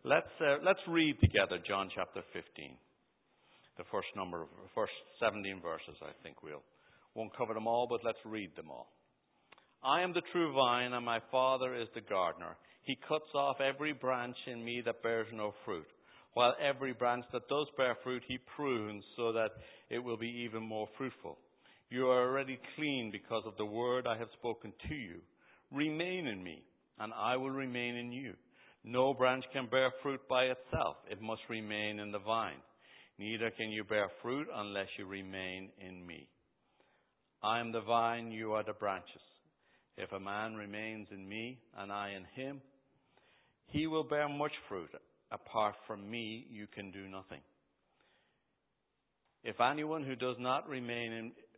Let's read together John chapter 15. The first 17 verses, I think won't cover them all, but let's read them all. I am the true vine, and my Father is the gardener. He cuts off every branch in me that bears no fruit, while every branch that does bear fruit he prunes so that it will be even more fruitful. You are already clean because of the word I have spoken to you. Remain in me, and I will remain in you. No branch can bear fruit by itself. It must remain in the vine. Neither can you bear fruit unless you remain in me. I am the vine, you are the branches. If a man remains in me and I in him, he will bear much fruit. Apart from me, you can do nothing. If anyone does not remain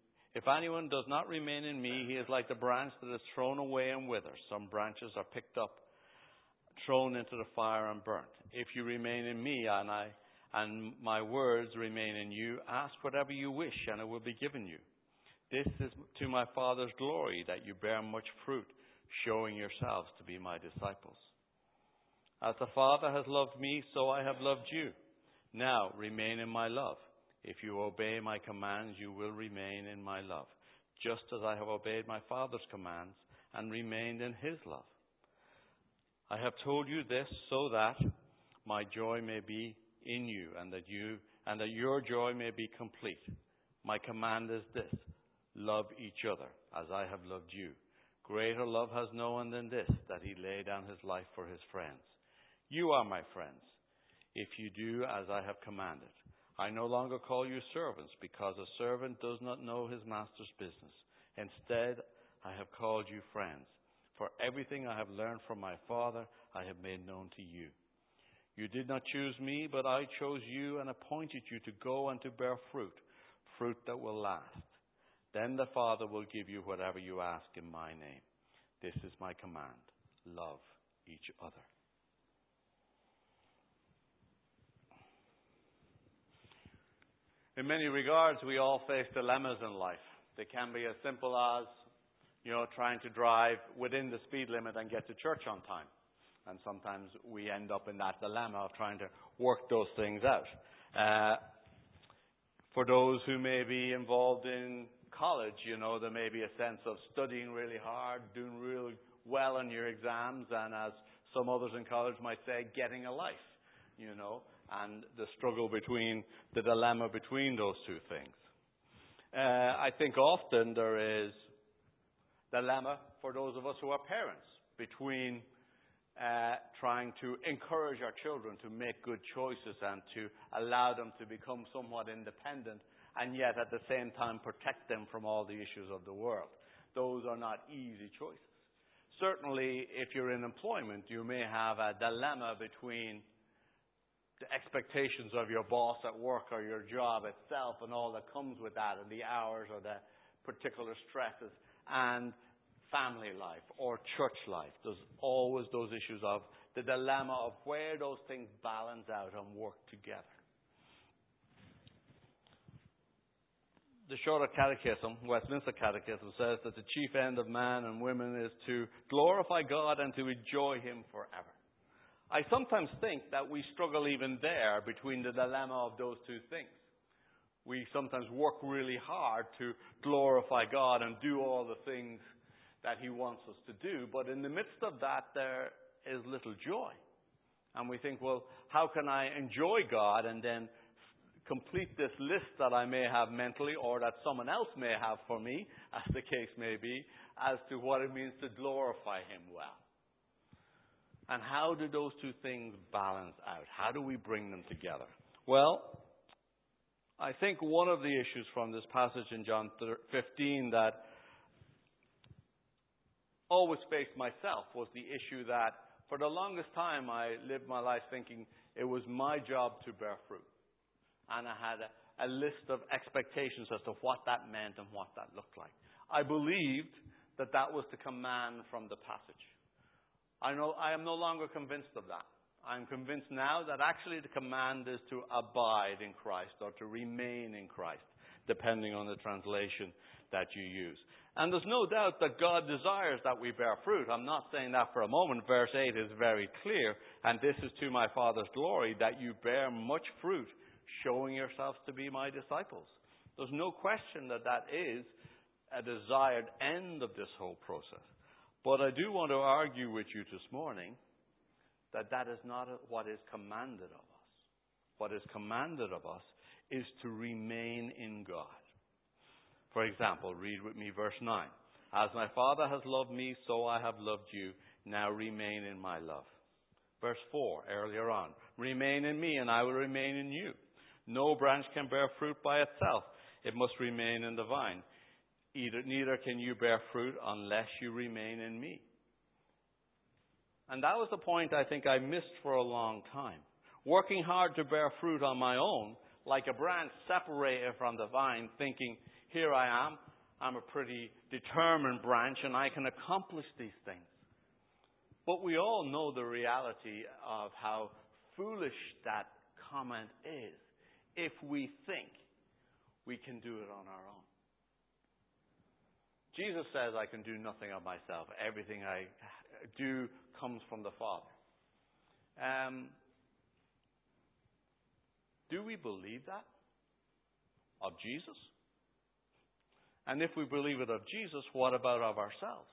in me, he is like the branch that is thrown away and withers. Some branches are picked up, thrown into the fire and burnt. If you remain in me and my words remain in you, ask whatever you wish and it will be given you. This is to my Father's glory, that you bear much fruit, showing yourselves to be my disciples. As the Father has loved me, so I have loved you. Now remain in my love. If you obey my commands, you will remain in my love, just as I have obeyed my Father's commands and remained in his love. I have told you this so that my joy may be in you, and that your joy may be complete. My command is this: love each other as I have loved you. Greater love has no one than this, that he lay down his life for his friends. You are my friends, if you do as I have commanded. I no longer call you servants, because a servant does not know his master's business. Instead, I have called you friends. For everything I have learned from my Father, I have made known to you. You did not choose me, but I chose you and appointed you to go and to bear fruit, fruit that will last. Then the Father will give you whatever you ask in my name. This is my command: love each other. In many regards, we all face dilemmas in life. They can be as simple as, trying to drive within the speed limit and get to church on time. And sometimes we end up in that dilemma of trying to work those things out. For those who may be involved in college, there may be a sense of studying really hard, doing really well on your exams, and as some others in college might say, getting a life, and the the dilemma between those two things. I think often there is dilemma for those of us who are parents between trying to encourage our children to make good choices and to allow them to become somewhat independent, and yet at the same time protect them from all the issues of the world. Those are not easy choices. Certainly, if you're in employment, you may have a dilemma between the expectations of your boss at work or your job itself and all that comes with that, and the hours or the particular stresses, and family life or church life. There's always those issues of the dilemma of where those things balance out and work together. The Shorter Catechism, Westminster Catechism, says that the chief end of man and women is to glorify God and to enjoy him forever. I sometimes think that we struggle even there between the dilemma of those two things. We sometimes work really hard to glorify God and do all the things that he wants us to do, but in the midst of that there is little joy. And we think, well, how can I enjoy God and then complete this list that I may have mentally or that someone else may have for me, as the case may be, as to what it means to glorify him well? And how do those two things balance out? How do we bring them together? Well, I think one of the issues from this passage in John 15 that always faced myself was the issue that for the longest time I lived my life thinking it was my job to bear fruit. And I had a list of expectations as to what that meant and what that looked like. I believed that that was the command from the passage. I am no longer convinced of that. I'm convinced now that actually the command is to abide in Christ or to remain in Christ, depending on the translation that you use. And there's no doubt that God desires that we bear fruit. I'm not saying that for a moment. Verse 8 is very clear and this is to my Father's glory, that you bear much fruit, showing yourselves to be my disciples. There's no question that that is a desired end of this whole process. But I do want to argue with you this morning that that is not what is commanded of us. What is commanded of us is to remain in God. For example, read with me verse 9. As my Father has loved me, so I have loved you. Now remain in my love. Verse 4, earlier on. Remain in me, and I will remain in you. No branch can bear fruit by itself. It must remain in the vine. Neither can you bear fruit unless you remain in me. And that was the point I think I missed for a long time. Working hard to bear fruit on my own, like a branch separated from the vine, thinking, here I am, I'm a pretty determined branch and I can accomplish these things. But we all know the reality of how foolish that comment is if we think we can do it on our own. Jesus says, I can do nothing of myself. Everything I do comes from the Father. Do we believe that of Jesus? And if we believe it of Jesus, what about of ourselves?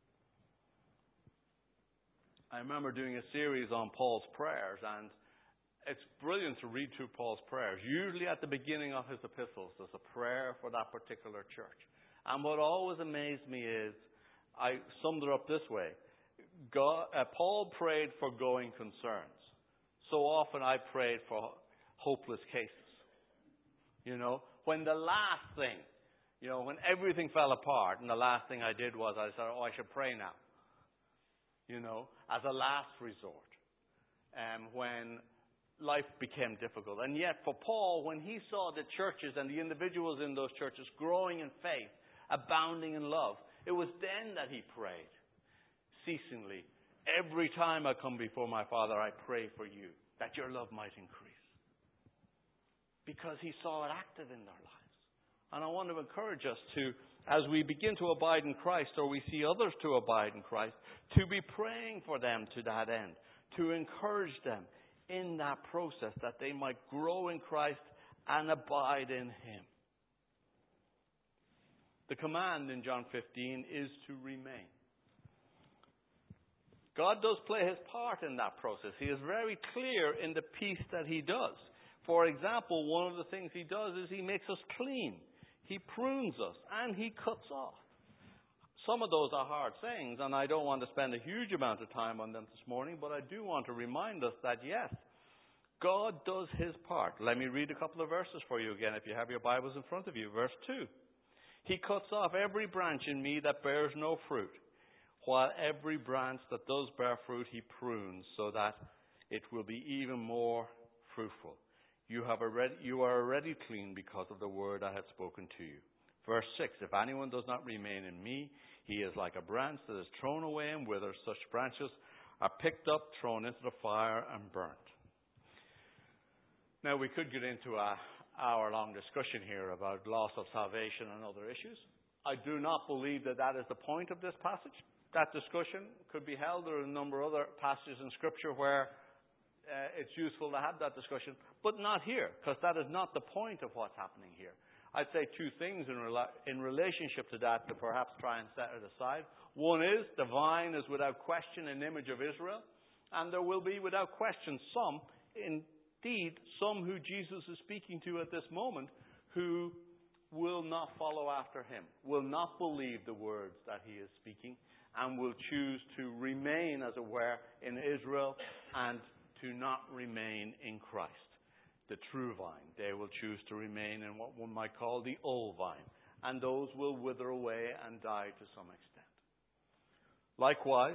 I remember doing a series on Paul's prayers, and it's brilliant to read through Paul's prayers. Usually at the beginning of his epistles, there's a prayer for that particular church. And what always amazed me is, I summed it up this way. Paul prayed for going concerns. So often I prayed for hopeless cases. When the last thing, when everything fell apart, and the last thing I did was I said, I should pray now. As a last resort. When life became difficult. And yet for Paul, when he saw the churches and the individuals in those churches growing in faith, abounding in love, it was then that he prayed ceasingly. Every time I come before my Father, I pray for you, that your love might increase. Because he saw it active in their lives. And I want to encourage us to, as we begin to abide in Christ, or we see others to abide in Christ, to be praying for them to that end, to encourage them in that process, that they might grow in Christ and abide in Him. The command in John 15 is to remain. God does play His part in that process. He is very clear in the piece that He does. For example, one of the things He does is He makes us clean. He prunes us and He cuts off. Some of those are hard sayings, and I don't want to spend a huge amount of time on them this morning, but I do want to remind us that yes, God does His part. Let me read a couple of verses for you again if you have your Bibles in front of you. Verse 2. He cuts off every branch in me that bears no fruit, while every branch that does bear fruit He prunes, so that it will be even more fruitful. You are already clean because of the word I have spoken to you. Verse 6, if anyone does not remain in me, he is like a branch that is thrown away and withers. Such branches are picked up, thrown into the fire, and burnt. Now, we could get into an hour-long discussion here about loss of salvation and other issues. I do not believe that that is the point of this passage. That discussion could be held. There are a number of other passages in Scripture where it's useful to have that discussion, but not here, because that is not the point of what's happening here. I'd say two things in relationship to that to perhaps try and set it aside. One is, the vine is without question an image of Israel, and there will be without question some, indeed, some who Jesus is speaking to at this moment, who will not follow after Him, will not believe the words that He is speaking, and will choose to remain, as it were, in Israel and to not remain in Christ, the true vine. They will choose to remain in what one might call the old vine, and those will wither away and die to some extent. Likewise,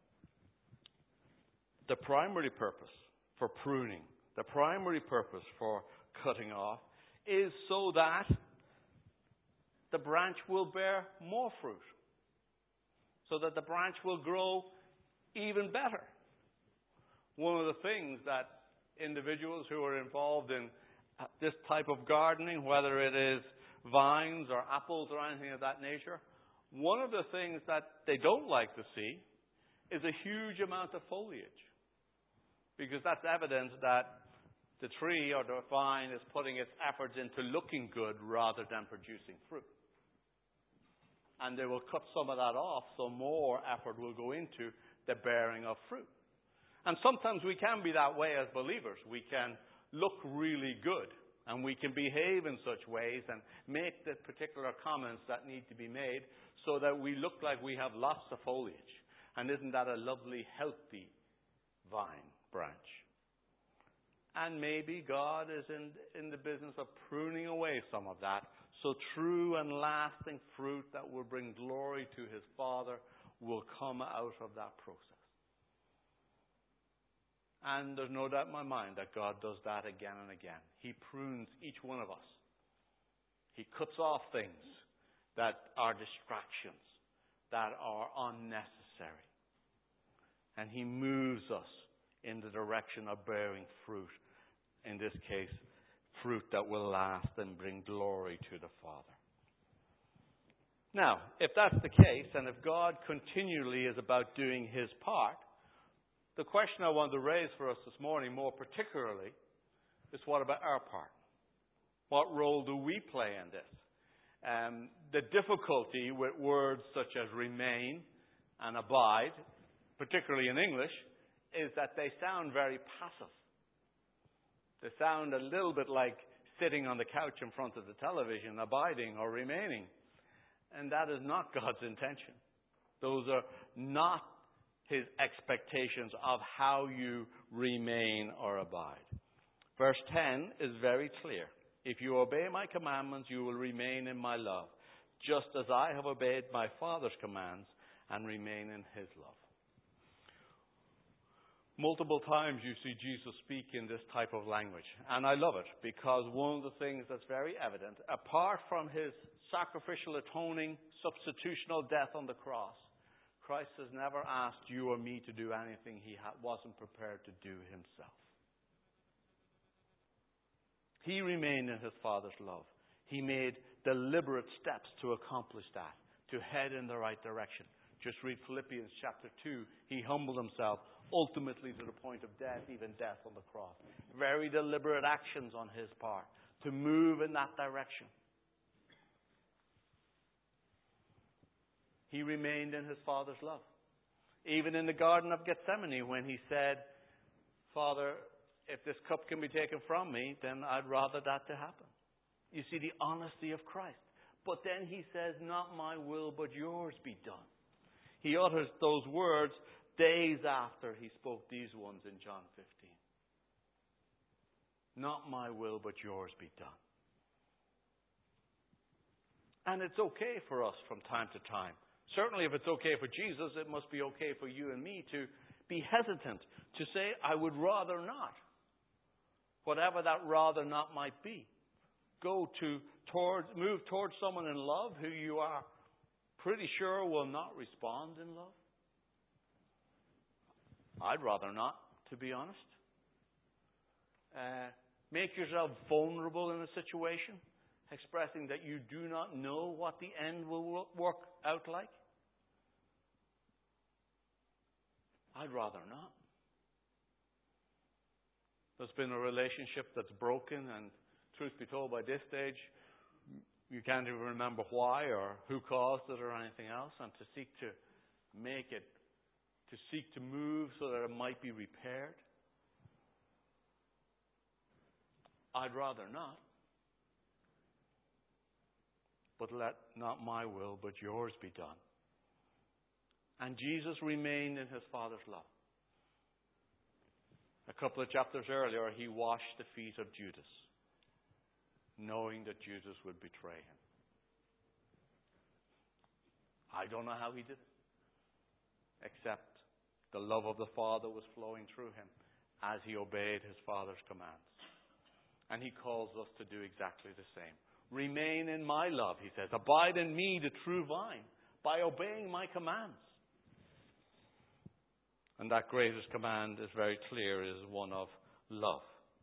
the primary purpose for pruning, the primary purpose for cutting off, is so that the branch will bear more fruit, so that the branch will grow even better. One of the things that individuals who are involved in this type of gardening, whether it is vines or apples or anything of that nature, one of the things that they don't like to see is a huge amount of foliage. because that's evidence that the tree or the vine is putting its efforts into looking good rather than producing fruit. And they will cut some of that off, so more effort will go into the bearing of fruit. And sometimes we can be that way as believers. We can look really good, and we can behave in such ways and make the particular comments that need to be made so that we look like we have lots of foliage. And isn't that a lovely, healthy vine branch? And maybe God is in the business of pruning away some of that, so true and lasting fruit that will bring glory to His Father will come out of that process. And there's no doubt in my mind that God does that again and again. He prunes each one of us. He cuts off things that are distractions, that are unnecessary. And He moves us in the direction of bearing fruit. In this case, fruit that will last and bring glory to the Father. Now, if that's the case, and if God continually is about doing His part, the question I want to raise for us this morning, more particularly, is what about our part? What role do we play in this? The difficulty with words such as remain and abide, particularly in English, is that they sound very passive. They sound a little bit like sitting on the couch in front of the television, abiding or remaining. And that is not God's intention. Those are not His expectations of how you remain or abide. Verse 10 is very clear. If you obey my commandments, you will remain in my love, just as I have obeyed my Father's commands and remain in His love. Multiple times you see Jesus speak in this type of language. And I love it because one of the things that's very evident, apart from His sacrificial, atoning, substitutional death on the cross, Christ has never asked you or me to do anything He wasn't prepared to do Himself. He remained in His Father's love. He made deliberate steps to accomplish that, to head in the right direction. Just read Philippians chapter 2. He humbled Himself ultimately to the point of death, even death on the cross. Very deliberate actions on His part to move in that direction. He remained in His Father's love. Even in the Garden of Gethsemane when He said, Father, if this cup can be taken from me, then I'd rather that to happen. You see the honesty of Christ. But then He says, not my will, but yours be done. He utters those words days after He spoke these ones in John 15. Not my will, but yours be done. And it's okay for us from time to time. Certainly if it's okay for Jesus, it must be okay for you and me to be hesitant, to say, I would rather not. Whatever that rather not might be. Move towards someone in love who you are pretty sure will not respond in love. I'd rather not, to be honest. Make yourself vulnerable in a situation, expressing that you do not know what the end will work out like. I'd rather not. There's been a relationship that's broken, and truth be told, by this stage, you can't even remember why or who caused it or anything else, and to seek to make it, to seek to move so that it might be repaired. I'd rather not. But let not my will, but yours be done. And Jesus remained in His Father's love. A couple of chapters earlier, He washed the feet of Judas, knowing that Judas would betray Him. I don't know how He did it, except the love of the Father was flowing through Him as He obeyed His Father's commands. And He calls us to do exactly the same. Remain in my love, He says. Abide in me, the true vine, by obeying my commands. And that greatest command is very clear, is one of love.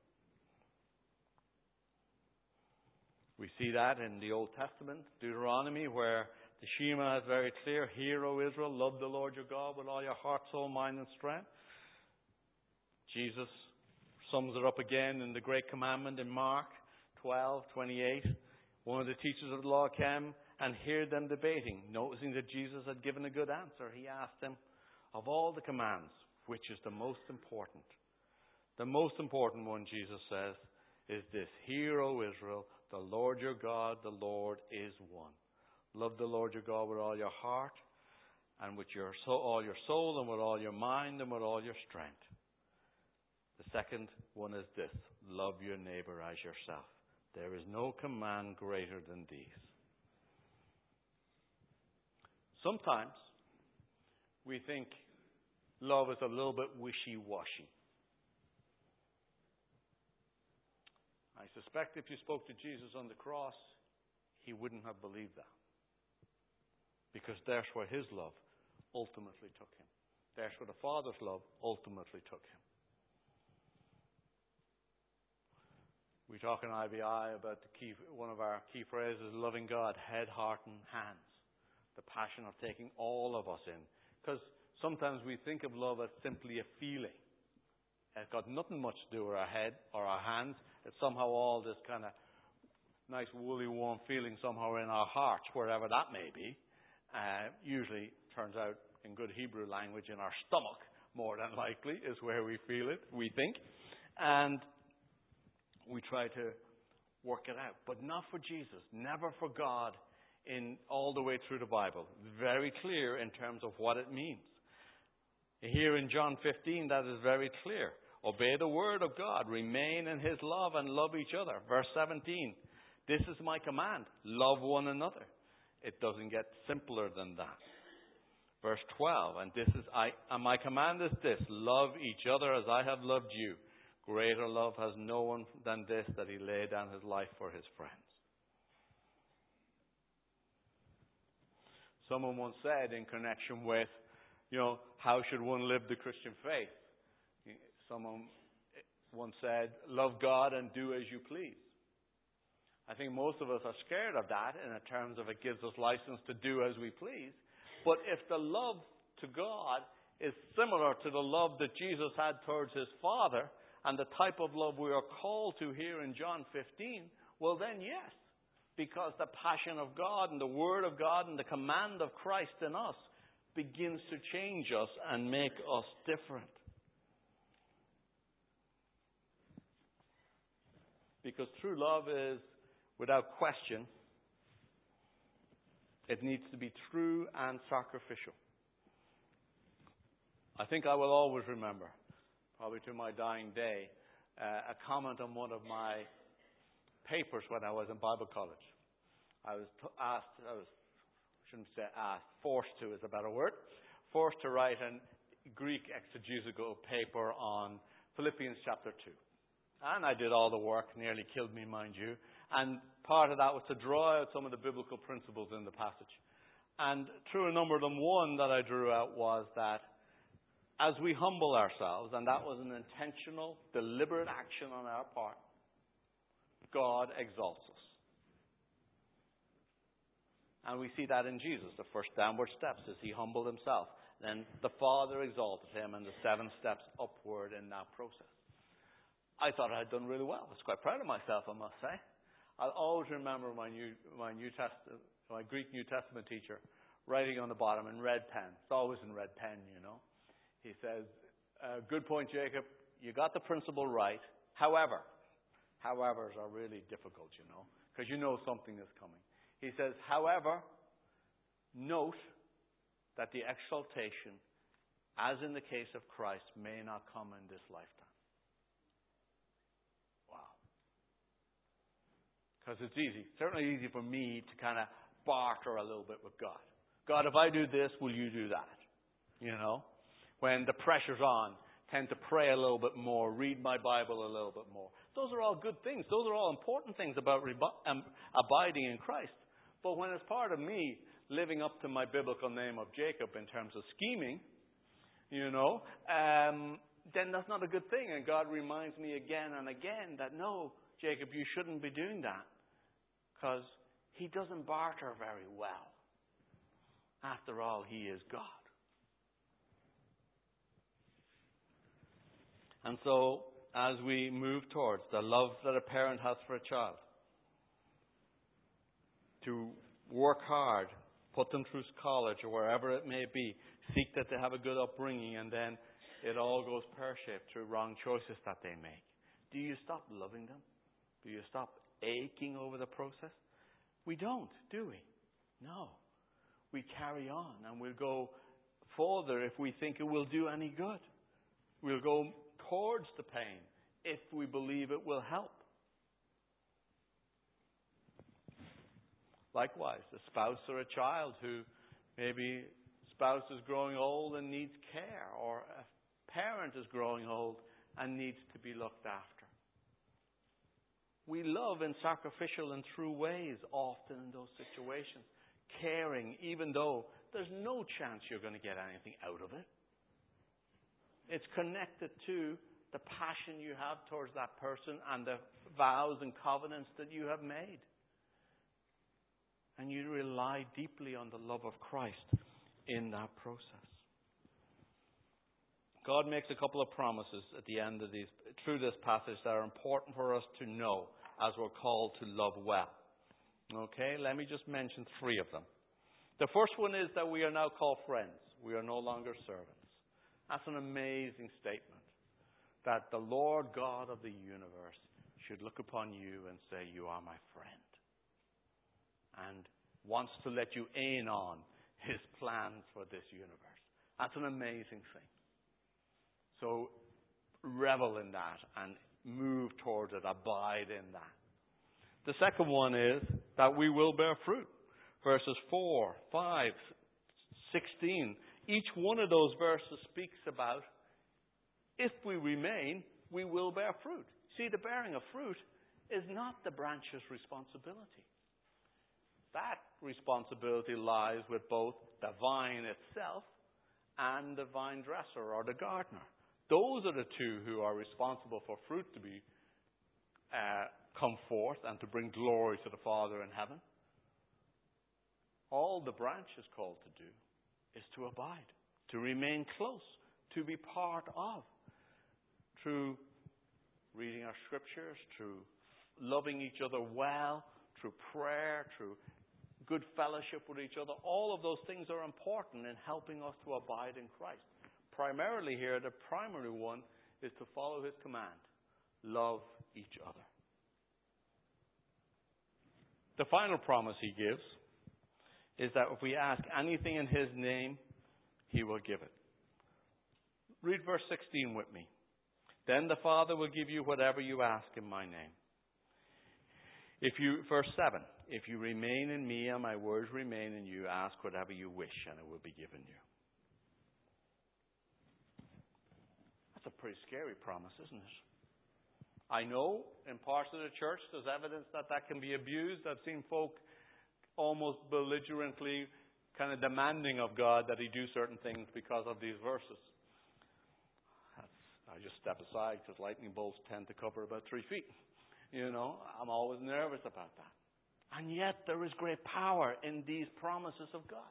We see that in the Old Testament, Deuteronomy, where the Shema is very clear. Hear, O Israel, love the Lord your God with all your heart, soul, mind, and strength. Jesus sums it up again in the Great Commandment in Mark 12:28. One of the teachers of the law came and heard them debating. Noticing that Jesus had given a good answer, he asked them, of all the commands, which is the most important? The most important one, Jesus says, is this: Hear, O Israel, the Lord your God, the Lord is one. Love the Lord your God with all your heart, and with all your soul, and with all your mind, and with all your strength. The second one is this: love your neighbor as yourself. There is no command greater than these. Sometimes we think love is a little bit wishy-washy. I suspect if you spoke to Jesus on the cross, he wouldn't have believed that. Because there's where his love ultimately took him. There's where the Father's love ultimately took him. We talk in IBI about one of our key phrases, loving God, head, heart, and hands. The passion of taking all of us in. Because sometimes we think of love as simply a feeling. It's got nothing much to do with our head or our hands. It's somehow all this kind of nice, woolly, warm feeling somehow in our hearts, wherever that may be. Usually turns out in good Hebrew language in our stomach, more than likely, is where we feel it, we think. And we try to work it out. But not for Jesus, never for God, in all the way through the Bible. Very clear in terms of what it means. Here in John 15, that is very clear. Obey the word of God. Remain in his love and love each other. Verse 17. This is my command. Love one another. It doesn't get simpler than that. Verse 12. And my command is this: love each other as I have loved you. Greater love has no one than this, that he lay down his life for his friends. Someone once said in connection with, how should one live the Christian faith? Someone once said, love God and do as you please. I think most of us are scared of that in terms of it gives us license to do as we please. But if the love to God is similar to the love that Jesus had towards his Father, and the type of love we are called to here in John 15, well then yes. Because the passion of God and the Word of God and the command of Christ in us begins to change us and make us different. Because true love is, without question, it needs to be true and sacrificial. I think I will always remember, probably to my dying day, a comment on one of my papers when I was in Bible college. I was forced to is a better word, forced to write a Greek exegetical paper on Philippians chapter 2. And I did all the work, nearly killed me, mind you. And part of that was to draw out some of the biblical principles in the passage. And through a number of them, one that I drew out was that as we humble ourselves, and that was an intentional, deliberate action on our part, God exalts us. And we see that in Jesus. The first downward steps is he humbled himself. Then the Father exalted him, and the 7 steps upward in that process. I thought I had done really well. I was quite proud of myself, I must say. I'll always remember my Greek New Testament teacher writing on the bottom in red pen. It's always in red pen, He says, good point, Jacob. You got the principle right. However, howevers are really difficult, because something is coming. He says, however, note that the exaltation, as in the case of Christ, may not come in this lifetime. Wow. Because it's easy. Certainly easy for me to kind of barter a little bit with God. God, if I do this, will you do that? When the pressure's on, tend to pray a little bit more, read my Bible a little bit more. Those are all good things. Those are all important things about abiding in Christ. But when it's part of me living up to my biblical name of Jacob in terms of scheming, then that's not a good thing. And God reminds me again and again that, no, Jacob, you shouldn't be doing that. Because he doesn't barter very well. After all, he is God. And so, as we move towards the love that a parent has for a child, to work hard, put them through college or wherever it may be, seek that they have a good upbringing, and then it all goes pear-shaped through wrong choices that they make. Do you stop loving them? Do you stop aching over the process? We don't, do we? No. We carry on, and we'll go further if we think it will do any good. We'll go towards the pain if we believe it will help. Likewise, a spouse or a child who maybe spouse is growing old and needs care, or a parent is growing old and needs to be looked after. We love in sacrificial and true ways often in those situations, caring even though there's no chance you're going to get anything out of it. It's connected to the passion you have towards that person and the vows and covenants that you have made. And you rely deeply on the love of Christ in that process. God makes a couple of promises at the end of through this passage that are important for us to know as we're called to love well. Okay, let me just mention three of them. The first one is that we are now called friends. We are no longer servants. That's an amazing statement. That the Lord God of the universe should look upon you and say, you are my friend. And wants to let you in on His plans for this universe. That's an amazing thing. So revel in that and move towards it, abide in that. The second one is that we will bear fruit. Verses 4, 5, 16. Each one of those verses speaks about if we remain, we will bear fruit. See, the bearing of fruit is not the branch's responsibility. That responsibility lies with both the vine itself and the vine dresser or the gardener. Those are the two who are responsible for fruit to be come forth and to bring glory to the Father in heaven. All the branch is called to do is to abide, to remain close, to be part of. Through reading our scriptures, through loving each other well, through prayer, through good fellowship with each other. All of those things are important in helping us to abide in Christ. Primarily here, the primary one is to follow His command. Love each other. The final promise He gives is that if we ask anything in His name, He will give it. Read verse 16 with me. Then the Father will give you whatever you ask in my name. Verse 7, if you remain in me and my words remain in you, ask whatever you wish and it will be given you. That's a pretty scary promise, isn't it? I know in parts of the church there's evidence that can be abused. I've seen folk almost belligerently kind of demanding of God that He do certain things because of these verses. I just step aside because lightning bolts tend to cover about 3 feet. You know, I'm always nervous about that. And yet there is great power in these promises of God.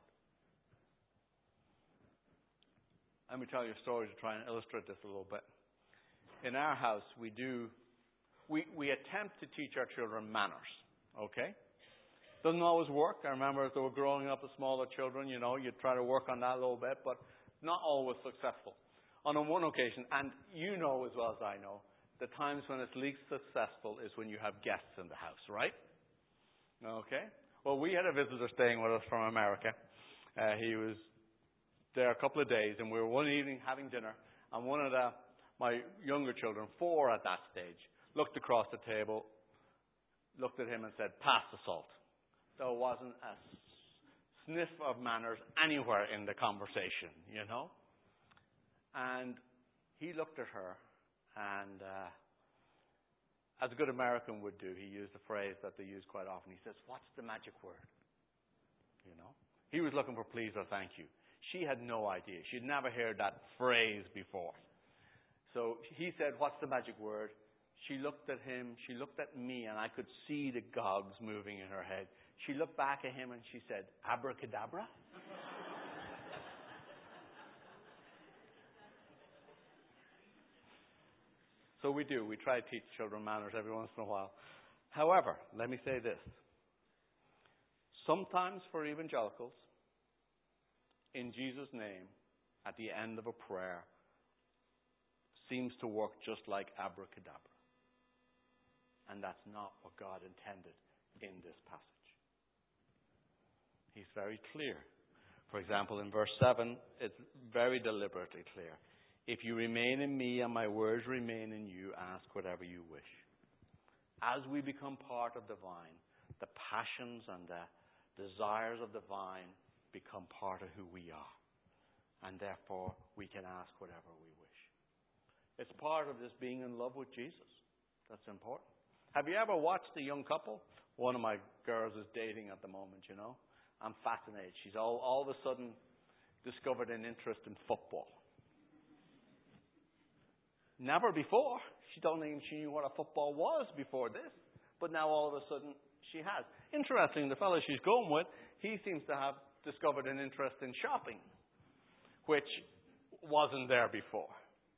Let me tell you a story to try and illustrate this a little bit. In our house, we attempt to teach our children manners. Okay? Doesn't always work. I remember as they were growing up as smaller children, you try to work on that a little bit, but not always successful. On one occasion, and you know as well as I know, the times when it's least successful is when you have guests in the house, right? Okay. Well, we had a visitor staying with us from America. He was there a couple of days, and we were one evening having dinner, and one of my younger children, 4 at that stage, looked across the table, looked at him and said, "Pass the salt." There wasn't a sniff of manners anywhere in the conversation, And he looked at her, and as a good American would do, he used a phrase that they use quite often. He says, "What's the magic word?" He was looking for please or thank you. She had no idea. She'd never heard that phrase before. So he said, "What's the magic word?" She looked at him, she looked at me, and I could see the cogs moving in her head. She looked back at him and she said, "Abracadabra?" So we do. We try to teach children manners every once in a while. However, let me say this. Sometimes for evangelicals, in Jesus' name, at the end of a prayer, seems to work just like abracadabra. And that's not what God intended in this passage. He's very clear. For example, in verse 7, it's very deliberately clear. If you remain in me and my words remain in you, ask whatever you wish. As we become part of the vine, the passions and the desires of the vine become part of who we are. And therefore, we can ask whatever we wish. It's part of this being in love with Jesus. That's important. Have you ever watched a young couple? One of my girls is dating at the moment, you know. I'm fascinated. She's all of a sudden discovered an interest in football. Never before. She don't even she knew what a football was before this. But now all of a sudden she has. Interesting, the fellow she's going with, he seems to have discovered an interest in shopping, which wasn't there before.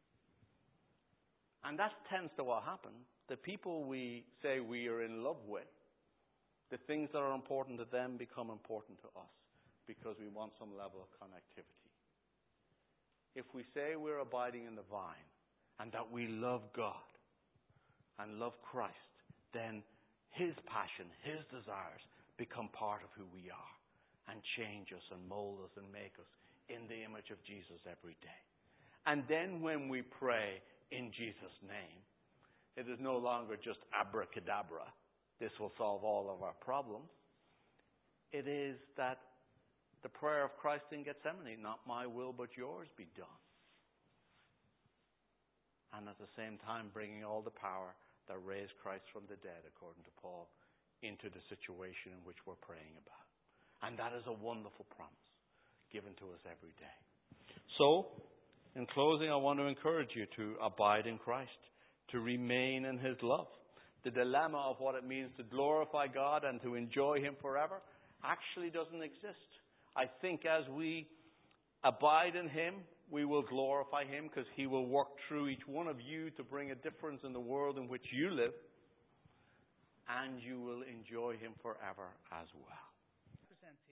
And that tends to what happens. The people we say we are in love with, the things that are important to them become important to us because we want some level of connectivity. If we say we're abiding in the vine and that we love God and love Christ, then His passion, His desires become part of who we are and change us and mold us and make us in the image of Jesus every day. And then when we pray in Jesus' name, it is no longer just abracadabra. This will solve all of our problems. It is that the prayer of Christ in Gethsemane, not my will but yours be done. And at the same time bringing all the power that raised Christ from the dead, according to Paul, into the situation in which we're praying about. And that is a wonderful promise given to us every day. So, in closing, I want to encourage you to abide in Christ, to remain in His love. The dilemma of what it means to glorify God and to enjoy Him forever actually doesn't exist. I think as we abide in Him, we will glorify Him because He will work through each one of you to bring a difference in the world in which you live, and you will enjoy Him forever as well.